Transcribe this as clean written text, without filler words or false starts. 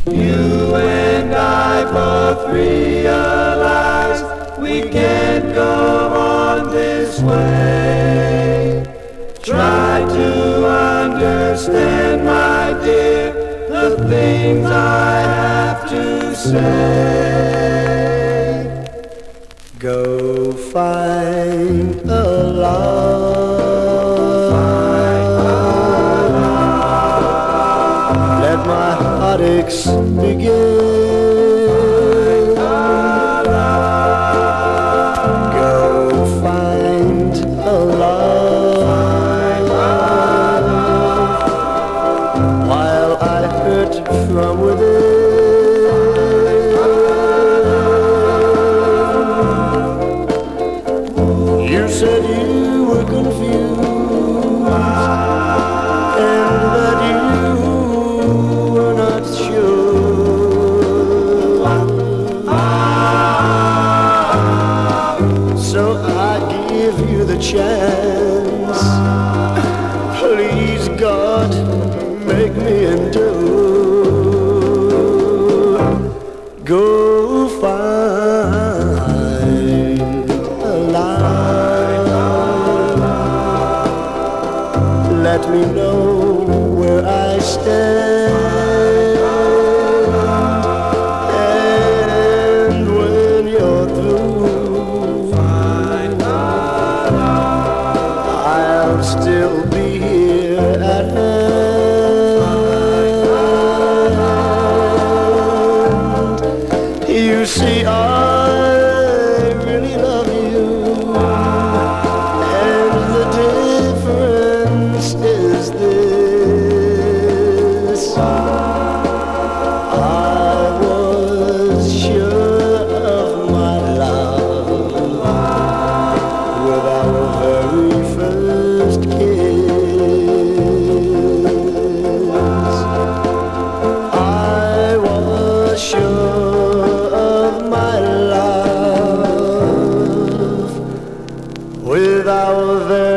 You and I both realize we can't go on this way. Try to understand, my dear, the things I have to say. Go find a love. Let my heartaches begin. Go find a love while I hurt from within. You said you were confused and that you were not sure. So I give you the chance. Please, God, make me endure. Go find a love. Let me know where I stand, and when you're through, I'll still be here at hand. You see, I really love you, and the difference is this: I was sure of my love with our very first kiss. I was sure of my love with our very